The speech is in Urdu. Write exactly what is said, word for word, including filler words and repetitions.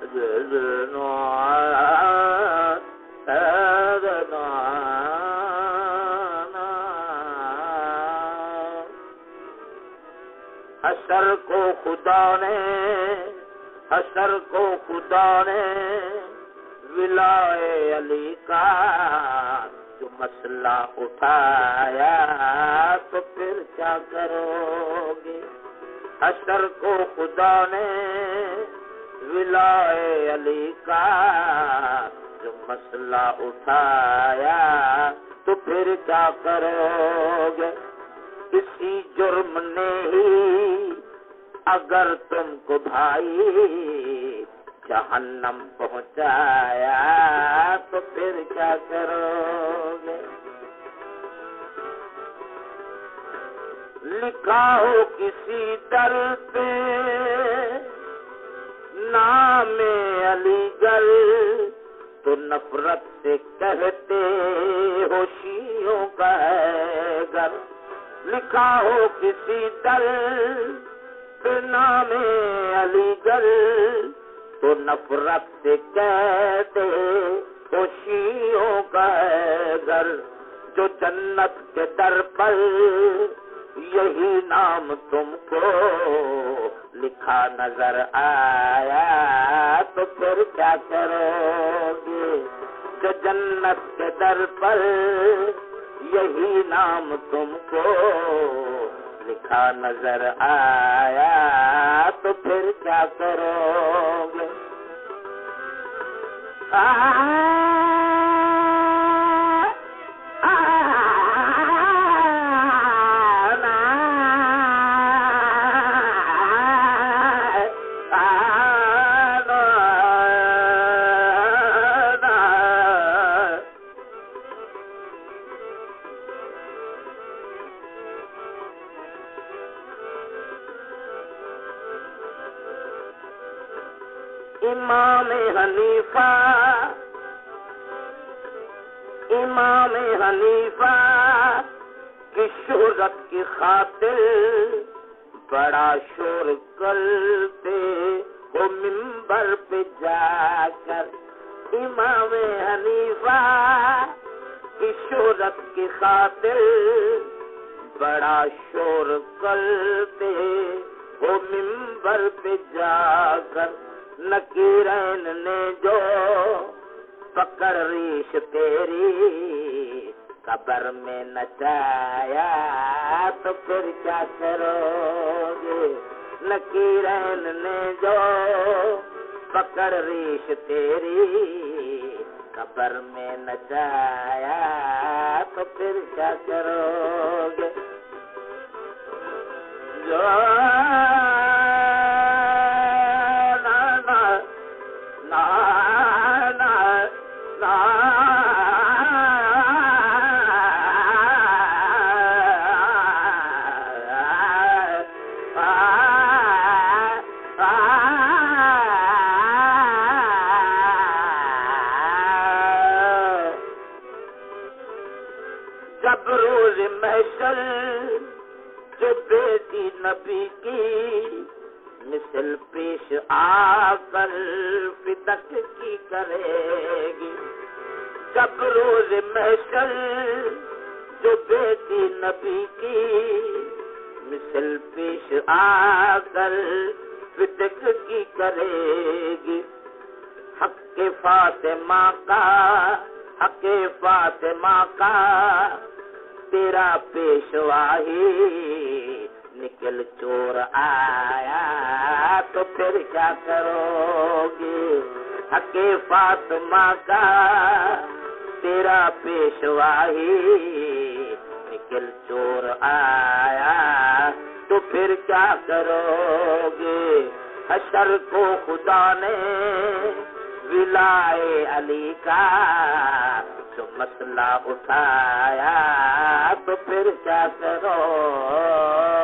حشر کو خدا نے حشر کو خدا نے ولائے علی کا جو مسئلہ اٹھایا تو پھر کیا کرو گے؟ حشر کو خدا نے ولائے علی کا جو مسئلہ اٹھایا تو پھر کیا کرو گے؟ کسی جرم نے ہی اگر تم کو بھائی جہنم پہنچایا تو پھر کیا کرو گے؟ لکھا ہو کسی در پہ نام علی گل تو نفرت سے کہتے ہو شیعوں کا ہے گھر. لکھا ہو کسی در پہ نام علی گل تو نفرت سے کہتے ہو شیعوں کا ہے گھر. جو جنت کے در پر یہی نام تم کو لکھا نظر آیا تو پھر کیا کرو گے؟ جو جنت کے در پر یہی نام تم کو لکھا نظر آیا تو پھر کیا کرو گے؟ امام حنیفہ امام حنیفہ کی شہرت کی خاطر بڑا شور کرتے ہو منبر پہ جا کر. امام حنیفہ کی شہرت کی خاطر بڑا شور کرتے ہو منبر پہ جا کر. نکیرین نے جو پکڑ ریش تیری قبر میں نچایا تو پھر کیا کرو گے؟ نکیرین نے جو پکڑ ریش تیری قبر میں نچایا تو پھر کیا کرو گے؟ جو جب روز محشر جو بیٹی نبی کی مثل پیش آ کر فدق کی کرے گی. جب روز محشر جو بیٹی نبی کی مثل پیش آ کر فدق کی کرے گی. حق فاطمہ کا حق فاطمہ کا تیرا پیشوا ہی نکل چور آیا تو پھر کیا کرو گے؟ حق فاطمہ کا تیرا پیشوا ہی نکل چور آیا تو پھر کیا کرو گے؟ حشر کو خدا نے ولائے علی کا جو مسئلہ اٹھایا تو پھر کیا کرو